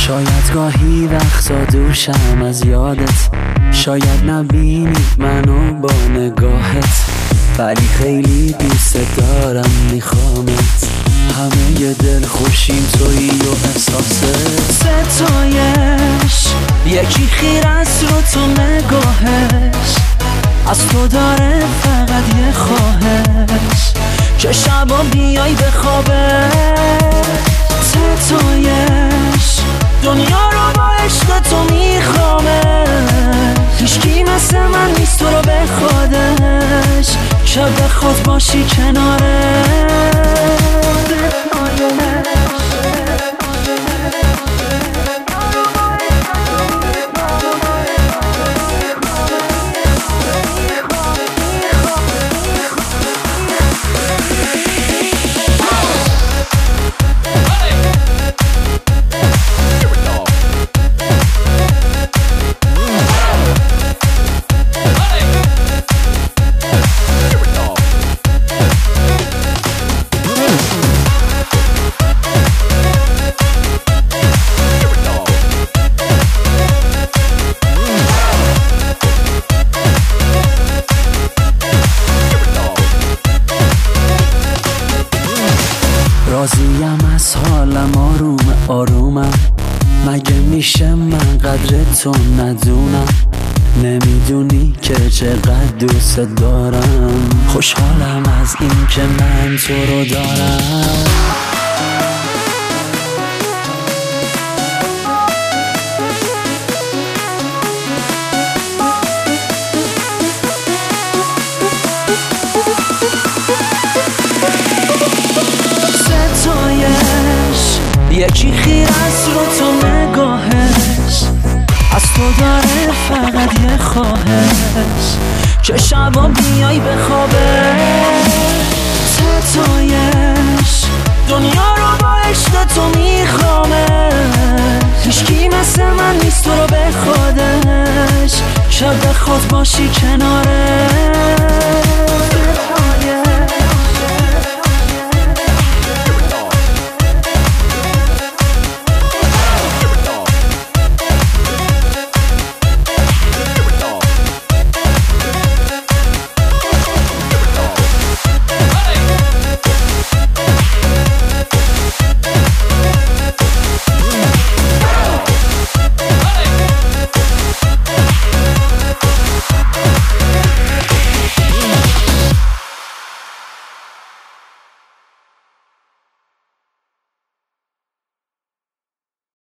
شاید گاهی وقتا دوشم از یادت، شاید نبینی منو با نگاهت، ولی خیلی دوست دارم میخوامت. همه ی دل خوشیم تویی و احساست. ستایش یکی خیر است رو تو نگاهش، از تو داره فقط یه خواهش که شبا بیای به خوابش. ستایش دنیا رو با عشق تو میخوامه، هیچکی مثل من نیست تو رو به خودش که بخواد باشی کناره. راضیم از حالم، آرومم، مگه میشه من قدر تو ندونم؟ نمیدونی که چقدر دوست دارم، خوشحالم از این که من تو رو دارم. یکی خیر است رو تو نگاهش، از تو داره فقط یه خواهش که شبا بیای به خوابش. ستایش دنیا رو با عشق تو میخوامه، هیچکی مثل من نیست تو رو به خودش که بخواد باشی کناره.